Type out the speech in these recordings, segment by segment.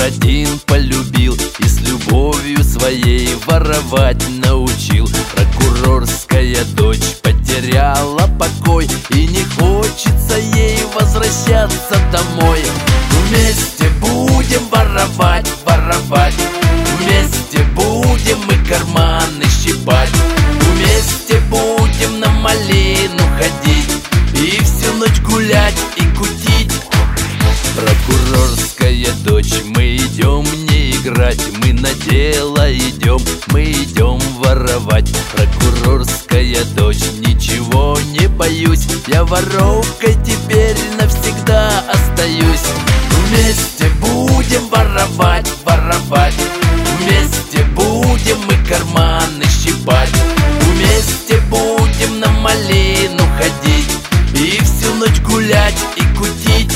один полюбил и с любовью своей воровать научил. Прокурорская дочь потеряла покой, и не хочется ей возвращаться домой. Вместе будем воровать, воровать, вместе будем мы карманы щипать, вместе будем на малину ходить и всю ночь гулять и кутить. Прокурорская дочь, мы идем не играть, мы на дело идем, мы идем воровать. Прокурорская дочь, ничего не боюсь, я воровкой теперь навсегда остаюсь. Вместе будем воровать, воровать, вместе будем мы карманы щипать, вместе будем на малину ходить и всю ночь гулять и кутить.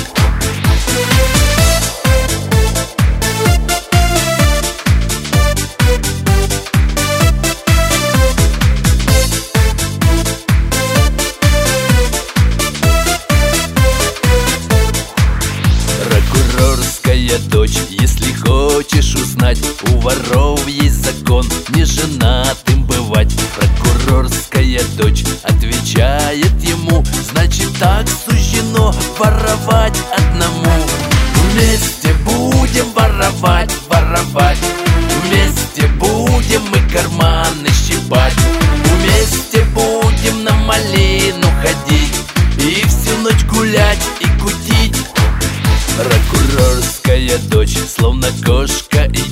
Прокурорская дочь, если хочешь узнать, у воров есть закон не женатым бывать. Прокурорская дочь отвечает ему: значит так суждено воровать одному. Вместе будем воровать, воровать, вместе будем мы карманы щипать, вместе будем на малину ходить и всю ночь гулять и кутить. Прокурорская дочь, словно кошка и